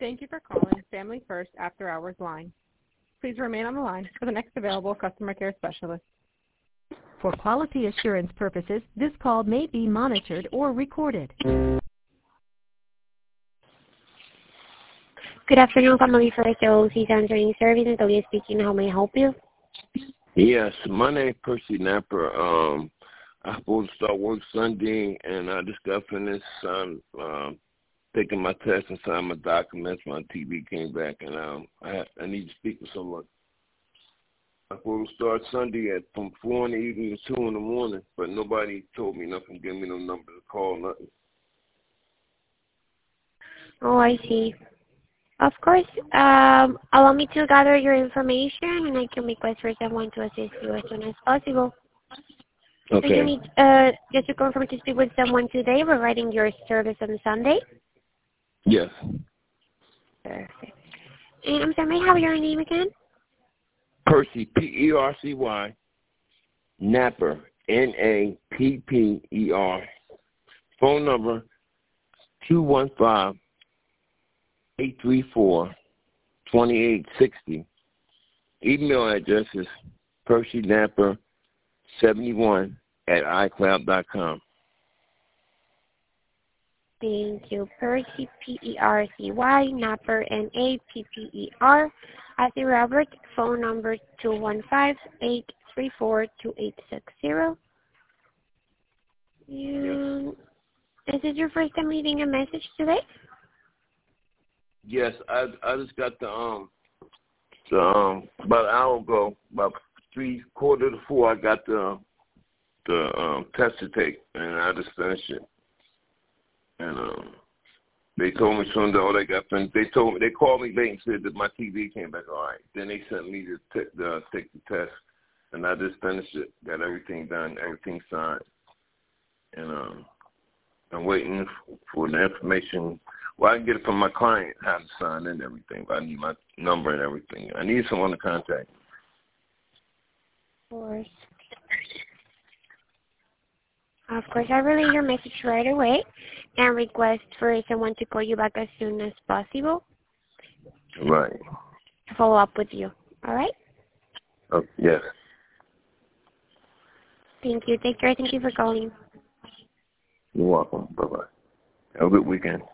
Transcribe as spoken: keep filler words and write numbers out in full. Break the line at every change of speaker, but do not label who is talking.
Thank you for calling Family First After Hours line. Please remain on the line for the next available customer care specialist.
For quality assurance purposes, this call may be monitored or recorded.
Good afternoon, Family First O C Answering Service. Natalia speaking. How may I help you?
Yes, my name is Percy Napper. Um, I'm supposed to start work Sunday, and I just got finished um, um, taking my test and signing my documents. My T V came back, and um, I, I need to speak with someone. I'm supposed to start Sunday at from four in the evening to two in the morning, but nobody told me nothing, gave me no number to call, nothing.
Oh, I see. Of course. Um, allow me to gather your information, and I can request for someone to assist you as soon as possible.
Okay.
So you need uh, just to confirm to speak with someone today regarding your service on Sunday?
Yes.
Perfect. And I'm sorry, may I have your name again?
Percy, P E R C Y, Napper, N A P P E R. Phone number two one five, eight three four, two eight six zero. Email address is Percy Napper seventy-one at iCloud dot com.
Thank you. Percy, P E R C Y, Napper, N A P P E R. As a Robert, phone number two one five, eight three four, two eight six zero. You, is this your first time leaving a message today?
Yes, I I just got the um the um about an hour ago, about three quarter to four, I got the the um test to take, and I just finished it. And um they told me soon though they got finished. They told me they called me late and said that my T V came back all right. Then they sent me to t- the, take the test, and I just finished it, got everything done, everything signed, and um I'm waiting for the information. Well, I can get it from my client, how to sign in and everything, but I need my number and everything. I need someone to contact.
Of course. Of course, I relay your message right away and request for someone to call you back as soon as possible.
Right.
To follow up with you. All right?
Oh, yes.
Thank you. Take care. Thank you for calling.
You're welcome. Bye-bye. Have a good weekend.